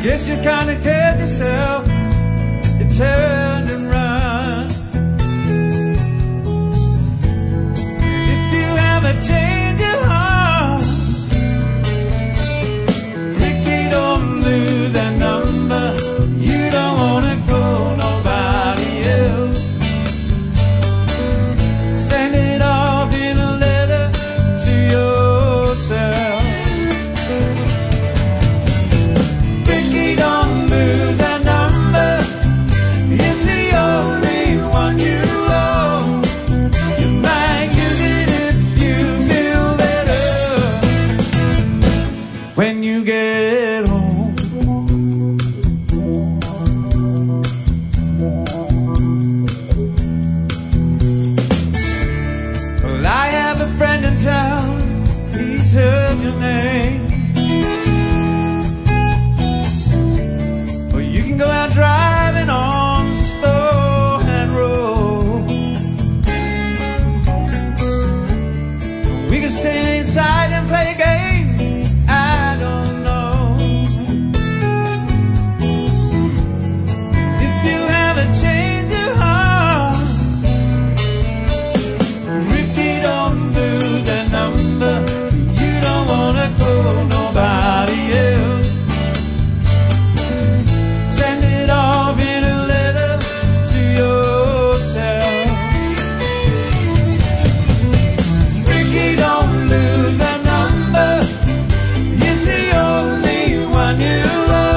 Guess you kinda cared yourself. You turned and run. If you ever change your heart, Ricky, don't lose that number. You don't wanna go nobody else. Send it off in a letter to yourself. When you get home, well, I have a friend in town, he's heard your name. Well, you can go out driving on Stonehenge Road. We can stay inside and play a game. You love